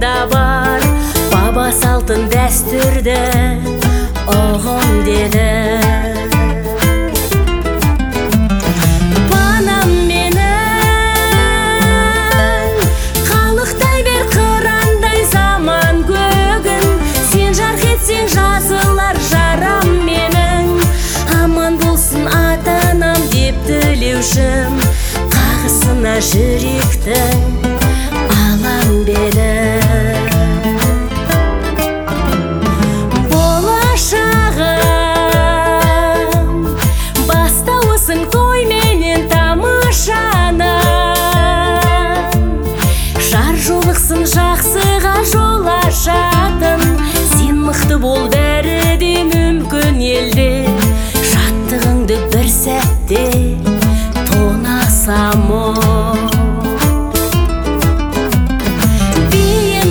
жанында бар, баба салтын дәстүрді оғым деді. Панам менің, қалықтай бер қырандай заман көгін, сен жарқ етсең жазылар жарам менің. Аман болсын ата-анам деп тілеушім, қағысына жүректің алам беді. Жақсыға жол ашатын, сен мықты бол, бәрі де мүмкін елде. Жаттығыңды бір сәтте тонасам ол. Биім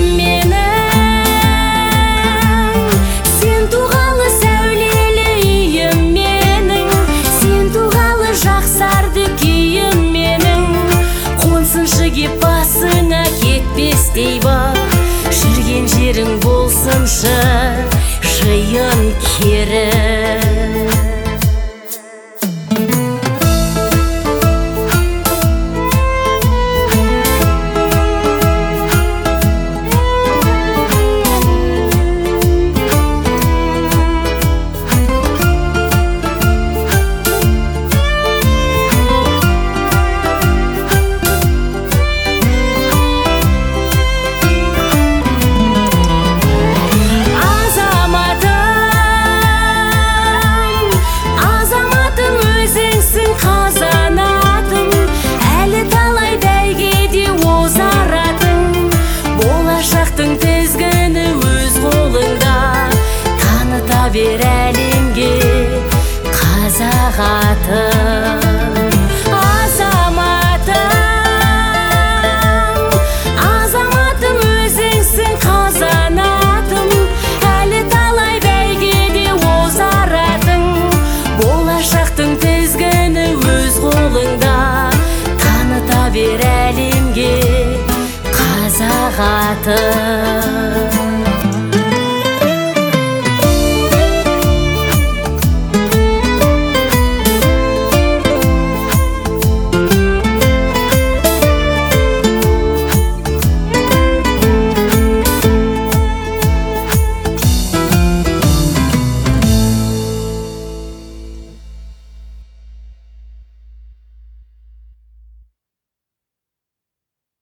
менің, сен туғалы сәулелі үйім менің, сен туғалы жақсарды күйім менің. Қонсыншы кеп басыңа кетпестей бақ, жүрген жерің болсыншы жиын кері. Тізгіні өз қолыңда, таныта бер әлемге қазақ атын. Азаматым өзіңсің қазанатым, әлі талай бәйгеде озаратың. Болашақтың тізгіні өз қолыңда, таныта бер әлемге қазақ атын.